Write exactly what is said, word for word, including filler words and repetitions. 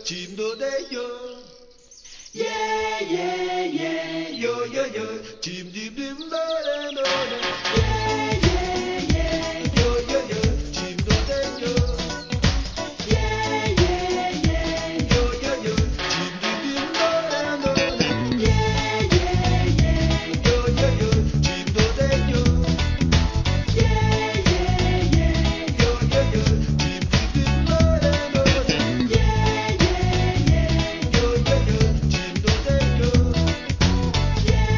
chim do de yo. Yeah, yeah, yeah, yo, yo, yo, chim dim